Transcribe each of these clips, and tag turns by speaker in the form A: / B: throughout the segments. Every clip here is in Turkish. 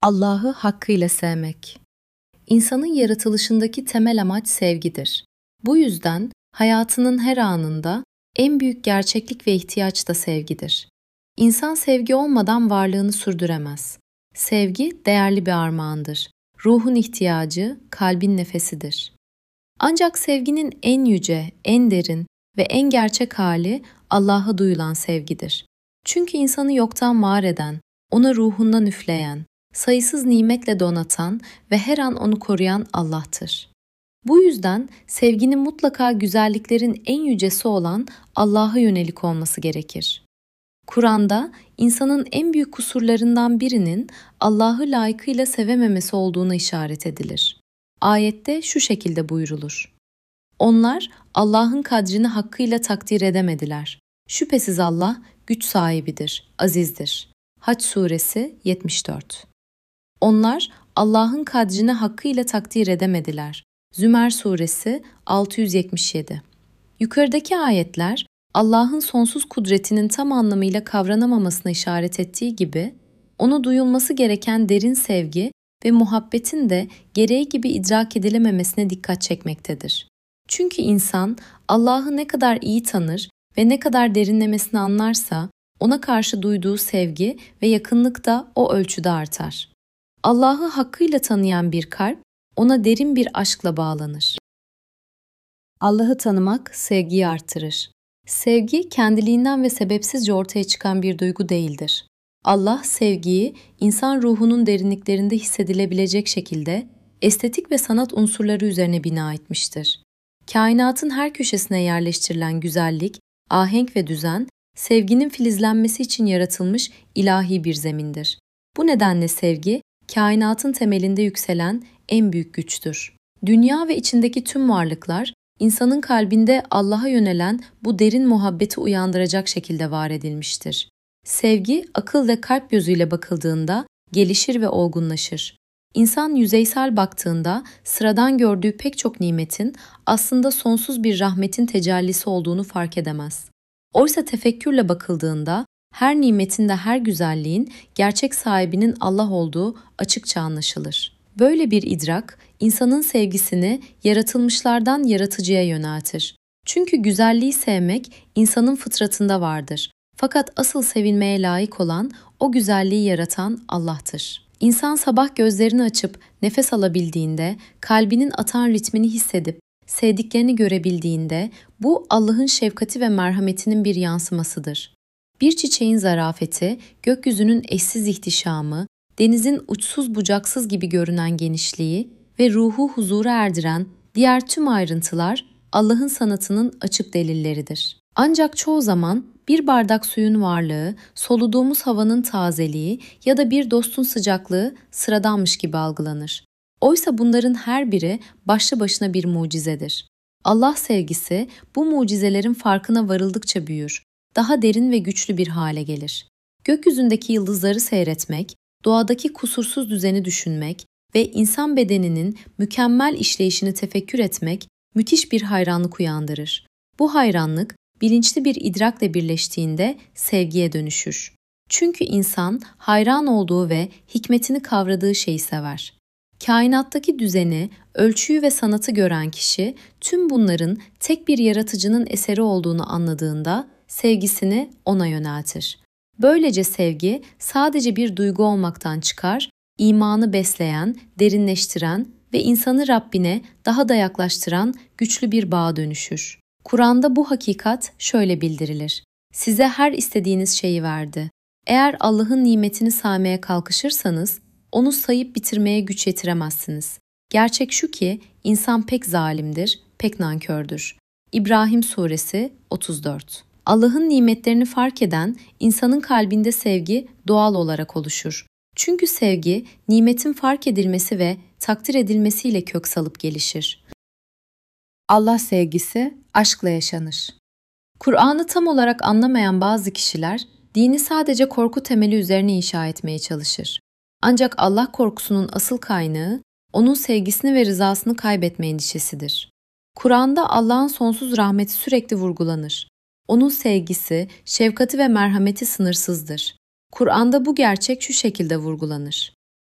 A: Allah'ı hakkıyla sevmek. İnsanın yaratılışındaki temel amaç sevgidir. Bu yüzden hayatının her anında en büyük gerçeklik ve ihtiyaç da sevgidir. İnsan sevgi olmadan varlığını sürdüremez. Sevgi değerli bir armağandır. Ruhun ihtiyacı, kalbin nefesidir. Ancak sevginin en yüce, en derin ve en gerçek hali Allah'a duyulan sevgidir. Çünkü insanı yoktan var eden, ona ruhundan üfleyen, sayısız nimetle donatan ve her an onu koruyan Allah'tır. Bu yüzden sevginin mutlaka güzelliklerin en yücesi olan Allah'a yönelik olması gerekir. Kur'an'da insanın en büyük kusurlarından birinin Allah'ı layıkıyla sevememesi olduğuna işaret edilir. Ayette şu şekilde buyrulur: Onlar Allah'ın kadrini hakkıyla takdir edemediler. Şüphesiz Allah güç sahibidir, azizdir. Hac suresi 74. Onlar Allah'ın kadrini hakkıyla takdir edemediler. Zümer suresi 677. Yukarıdaki ayetler Allah'ın sonsuz kudretinin tam anlamıyla kavranamamasına işaret ettiği gibi, ona duyulması gereken derin sevgi ve muhabbetin de gereği gibi idrak edilememesine dikkat çekmektedir. Çünkü insan Allah'ı ne kadar iyi tanır ve ne kadar derinlemesine anlarsa, ona karşı duyduğu sevgi ve yakınlık da o ölçüde artar. Allah'ı hakkıyla tanıyan bir kalp, ona derin bir aşkla bağlanır. Allah'ı tanımak sevgiyi artırır. Sevgi kendiliğinden ve sebepsizce ortaya çıkan bir duygu değildir. Allah sevgiyi insan ruhunun derinliklerinde hissedilebilecek şekilde estetik ve sanat unsurları üzerine bina etmiştir. Kainatın her köşesine yerleştirilen güzellik, ahenk ve düzen, sevginin filizlenmesi için yaratılmış ilahi bir zemindir. Bu nedenle sevgi, kainatın temelinde yükselen en büyük güçtür. Dünya ve içindeki tüm varlıklar, insanın kalbinde Allah'a yönelen bu derin muhabbeti uyandıracak şekilde var edilmiştir. Sevgi, akıl ve kalp gözüyle bakıldığında gelişir ve olgunlaşır. İnsan yüzeysel baktığında sıradan gördüğü pek çok nimetin aslında sonsuz bir rahmetin tecellisi olduğunu fark edemez. Oysa tefekkürle bakıldığında her nimetin de her güzelliğin gerçek sahibinin Allah olduğu açıkça anlaşılır. Böyle bir idrak, insanın sevgisini yaratılmışlardan yaratıcıya yöneltir. Çünkü güzelliği sevmek insanın fıtratında vardır. Fakat asıl sevilmeye layık olan o güzelliği yaratan Allah'tır. İnsan sabah gözlerini açıp nefes alabildiğinde, kalbinin atan ritmini hissedip sevdiklerini görebildiğinde bu Allah'ın şefkati ve merhametinin bir yansımasıdır. Bir çiçeğin zarafeti, gökyüzünün eşsiz ihtişamı, denizin uçsuz bucaksız gibi görünen genişliği ve ruhu huzura erdiren diğer tüm ayrıntılar Allah'ın sanatının açık delilleridir. Ancak çoğu zaman bir bardak suyun varlığı, soluduğumuz havanın tazeliği ya da bir dostun sıcaklığı sıradanmış gibi algılanır. Oysa bunların her biri başlı başına bir mucizedir. Allah sevgisi bu mucizelerin farkına varıldıkça büyür, daha derin ve güçlü bir hale gelir. Gökyüzündeki yıldızları seyretmek, doğadaki kusursuz düzeni düşünmek ve insan bedeninin mükemmel işleyişini tefekkür etmek müthiş bir hayranlık uyandırır. Bu hayranlık bilinçli bir idrakle birleştiğinde sevgiye dönüşür. Çünkü insan hayran olduğu ve hikmetini kavradığı şeyi sever. Kainattaki düzeni, ölçüyü ve sanatı gören kişi tüm bunların tek bir yaratıcının eseri olduğunu anladığında sevgisini ona yöneltir. Böylece sevgi sadece bir duygu olmaktan çıkar, imanı besleyen, derinleştiren ve insanı Rabbine daha da yaklaştıran güçlü bir bağa dönüşür. Kur'an'da bu hakikat şöyle bildirilir: Size her istediğiniz şeyi verdi. Eğer Allah'ın nimetini saymaya kalkışırsanız, onu sayıp bitirmeye güç yetiremezsiniz. Gerçek şu ki, insan pek zalimdir, pek nankördür. İbrahim suresi 34. Allah'ın nimetlerini fark eden insanın kalbinde sevgi doğal olarak oluşur. Çünkü sevgi, nimetin fark edilmesi ve takdir edilmesiyle kök salıp gelişir. Allah sevgisi aşkla yaşanır. Kur'an'ı tam olarak anlamayan bazı kişiler, dini sadece korku temeli üzerine inşa etmeye çalışır. Ancak Allah korkusunun asıl kaynağı, onun sevgisini ve rızasını kaybetme endişesidir. Kur'an'da Allah'ın sonsuz rahmeti sürekli vurgulanır. Onun sevgisi, şefkati ve merhameti sınırsızdır. Kur'an'da bu gerçek şu şekilde vurgulanır: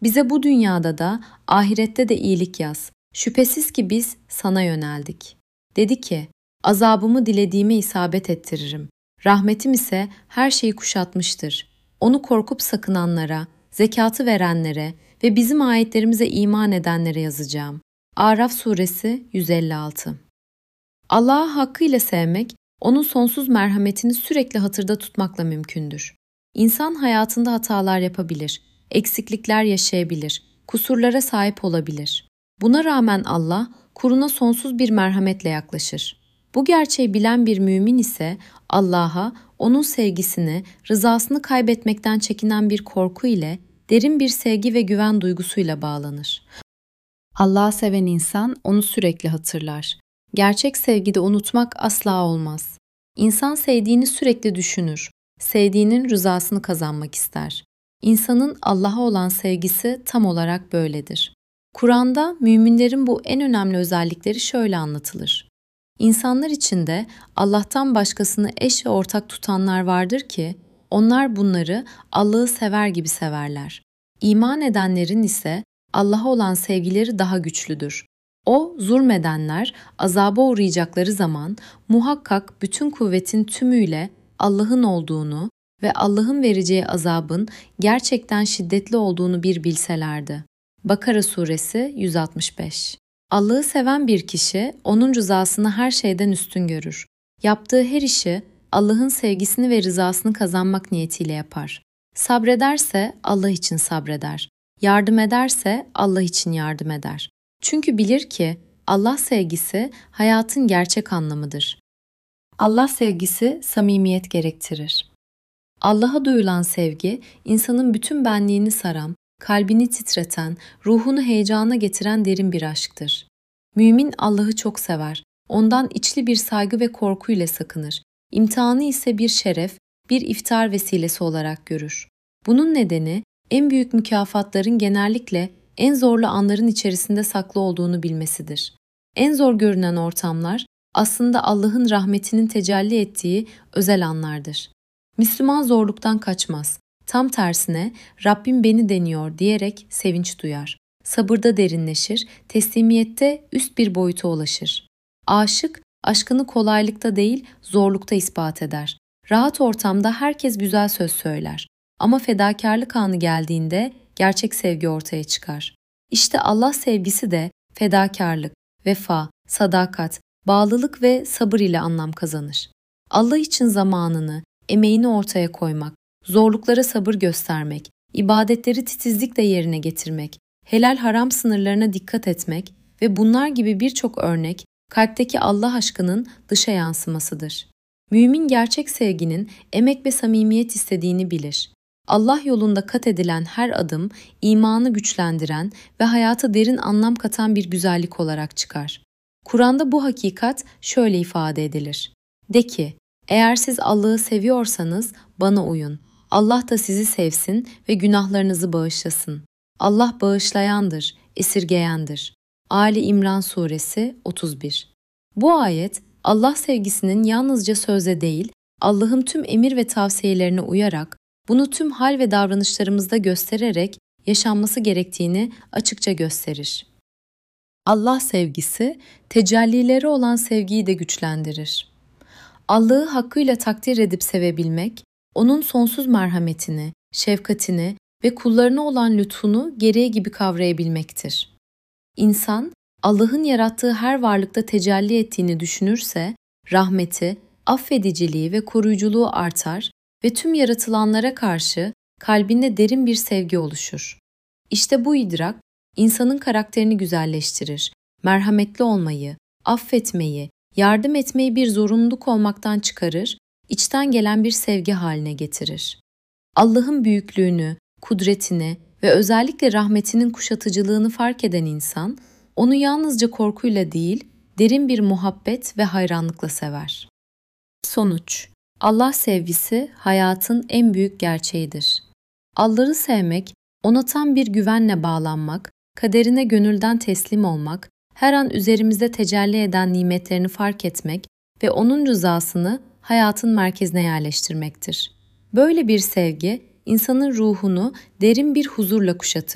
A: Bize bu dünyada da ahirette de iyilik yaz. Şüphesiz ki biz sana yöneldik. Dedi ki, azabımı dilediğime isabet ettiririm. Rahmetim ise her şeyi kuşatmıştır. Onu korkup sakınanlara, zekatı verenlere ve bizim ayetlerimize iman edenlere yazacağım. Araf suresi 156. Allah'ı hakkıyla sevmek, onun sonsuz merhametini sürekli hatırda tutmakla mümkündür. İnsan hayatında hatalar yapabilir, eksiklikler yaşayabilir, kusurlara sahip olabilir. Buna rağmen Allah, kuluna sonsuz bir merhametle yaklaşır. Bu gerçeği bilen bir mümin ise Allah'a, onun sevgisini, rızasını kaybetmekten çekinen bir korku ile derin bir sevgi ve güven duygusuyla bağlanır. Allah'ı seven insan onu sürekli hatırlar. Gerçek sevgide unutmak asla olmaz. İnsan sevdiğini sürekli düşünür. Sevdiğinin rızasını kazanmak ister. İnsanın Allah'a olan sevgisi tam olarak böyledir. Kur'an'da müminlerin bu en önemli özellikleri şöyle anlatılır. İnsanlar içinde Allah'tan başkasını eş ve ortak tutanlar vardır ki, onlar bunları Allah'ı sever gibi severler. İman edenlerin ise Allah'a olan sevgileri daha güçlüdür. O, zulmedenler azaba uğrayacakları zaman muhakkak bütün kuvvetin tümüyle Allah'ın olduğunu ve Allah'ın vereceği azabın gerçekten şiddetli olduğunu bir bilselerdi. Bakara suresi 165. Allah'ı seven bir kişi onun rızasını her şeyden üstün görür. Yaptığı her işi Allah'ın sevgisini ve rızasını kazanmak niyetiyle yapar. Sabrederse Allah için sabreder. Yardım ederse Allah için yardım eder. Çünkü bilir ki Allah sevgisi hayatın gerçek anlamıdır. Allah sevgisi samimiyet gerektirir. Allah'a duyulan sevgi, insanın bütün benliğini saran, kalbini titreten, ruhunu heyecana getiren derin bir aşktır. Mümin Allah'ı çok sever, ondan içli bir saygı ve korkuyla sakınır. İmtihanı ise bir şeref, bir iftar vesilesi olarak görür. Bunun nedeni, en büyük mükafatların genellikle en zorlu anların içerisinde saklı olduğunu bilmesidir. En zor görünen ortamlar aslında Allah'ın rahmetinin tecelli ettiği özel anlardır. Müslüman zorluktan kaçmaz. Tam tersine Rabbim beni deniyor diyerek sevinç duyar. Sabırda derinleşir, teslimiyette üst bir boyuta ulaşır. Aşık, aşkını kolaylıkta değil zorlukta ispat eder. Rahat ortamda herkes güzel söz söyler. Ama fedakarlık anı geldiğinde gerçek sevgi ortaya çıkar. İşte Allah sevgisi de fedakarlık, vefa, sadakat, bağlılık ve sabır ile anlam kazanır. Allah için zamanını, emeğini ortaya koymak, zorluklara sabır göstermek, ibadetleri titizlikle yerine getirmek, helal haram sınırlarına dikkat etmek ve bunlar gibi birçok örnek kalpteki Allah aşkının dışa yansımasıdır. Mümin gerçek sevginin emek ve samimiyet istediğini bilir. Allah yolunda kat edilen her adım imanı güçlendiren ve hayata derin anlam katan bir güzellik olarak çıkar. Kur'an'da bu hakikat şöyle ifade edilir. De ki, eğer siz Allah'ı seviyorsanız bana uyun. Allah da sizi sevsin ve günahlarınızı bağışlasın. Allah bağışlayandır, esirgeyendir. Ali İmran suresi 31. Bu ayet Allah sevgisinin yalnızca sözde değil, Allah'ın tüm emir ve tavsiyelerine uyarak, bunu tüm hal ve davranışlarımızda göstererek yaşanması gerektiğini açıkça gösterir. Allah sevgisi, tecellileri olan sevgiyi de güçlendirir. Allah'ı hakkıyla takdir edip sevebilmek, onun sonsuz merhametini, şefkatini ve kullarına olan lütfunu gereği gibi kavrayabilmektir. İnsan, Allah'ın yarattığı her varlıkta tecelli ettiğini düşünürse, rahmeti, affediciliği ve koruyuculuğu artar ve tüm yaratılanlara karşı kalbinde derin bir sevgi oluşur. İşte bu idrak, insanın karakterini güzelleştirir, merhametli olmayı, affetmeyi, yardım etmeyi bir zorunluluk olmaktan çıkarır, içten gelen bir sevgi haline getirir. Allah'ın büyüklüğünü, kudretini ve özellikle rahmetinin kuşatıcılığını fark eden insan, onu yalnızca korkuyla değil, derin bir muhabbet ve hayranlıkla sever. Sonuç: Allah sevgisi hayatın en büyük gerçeğidir. Allah'ı sevmek, ona tam bir güvenle bağlanmak, kaderine gönülden teslim olmak, her an üzerimizde tecelli eden nimetlerini fark etmek ve onun rızasını hayatın merkezine yerleştirmektir. Böyle bir sevgi, insanın ruhunu derin bir huzurla kuşatır.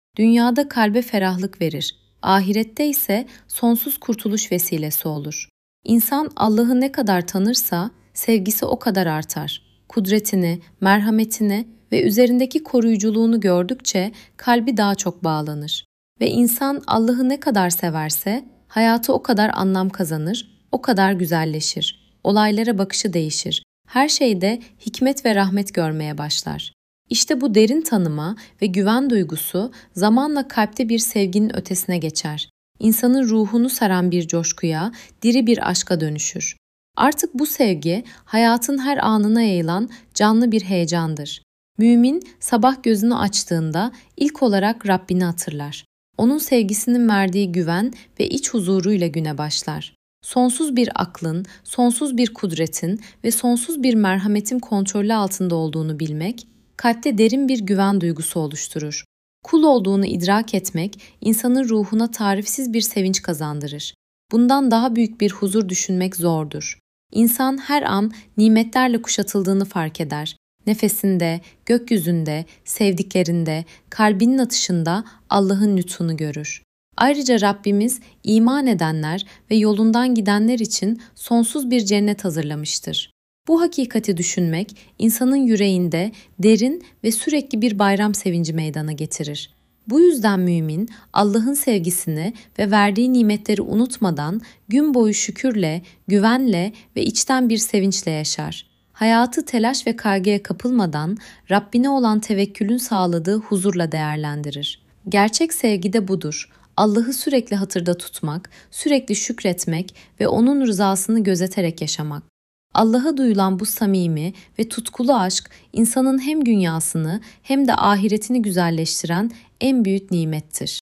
A: Dünyada kalbe ferahlık verir, ahirette ise sonsuz kurtuluş vesilesi olur. İnsan Allah'ı ne kadar tanırsa sevgisi o kadar artar. Kudretini, merhametini ve üzerindeki koruyuculuğunu gördükçe kalbi daha çok bağlanır. Ve insan Allah'ı ne kadar severse hayatı o kadar anlam kazanır, o kadar güzelleşir. Olaylara bakışı değişir. Her şeyde hikmet ve rahmet görmeye başlar. İşte bu derin tanıma ve güven duygusu zamanla kalpte bir sevginin ötesine geçer. İnsanın ruhunu saran bir coşkuya, diri bir aşka dönüşür. Artık bu sevgi hayatın her anına yayılan canlı bir heyecandır. Mümin sabah gözünü açtığında ilk olarak Rabbini hatırlar. Onun sevgisinin verdiği güven ve iç huzuruyla güne başlar. Sonsuz bir aklın, sonsuz bir kudretin ve sonsuz bir merhametin kontrolü altında olduğunu bilmek, kalpte derin bir güven duygusu oluşturur. Kul olduğunu idrak etmek, insanın ruhuna tarifsiz bir sevinç kazandırır. Bundan daha büyük bir huzur düşünmek zordur. İnsan her an nimetlerle kuşatıldığını fark eder. Nefesinde, gökyüzünde, sevdiklerinde, kalbinin atışında Allah'ın lütfunu görür. Ayrıca Rabbimiz iman edenler ve yolundan gidenler için sonsuz bir cennet hazırlamıştır. Bu hakikati düşünmek, insanın yüreğinde derin ve sürekli bir bayram sevinci meydana getirir. Bu yüzden mümin, Allah'ın sevgisini ve verdiği nimetleri unutmadan gün boyu şükürle, güvenle ve içten bir sevinçle yaşar. Hayatı telaş ve kaygıya kapılmadan Rabbine olan tevekkülün sağladığı huzurla değerlendirir. Gerçek sevgi de budur. Allah'ı sürekli hatırda tutmak, sürekli şükretmek ve onun rızasını gözeterek yaşamak. Allah'a duyulan bu samimi ve tutkulu aşk, insanın hem dünyasını hem de ahiretini güzelleştiren en büyük nimettir.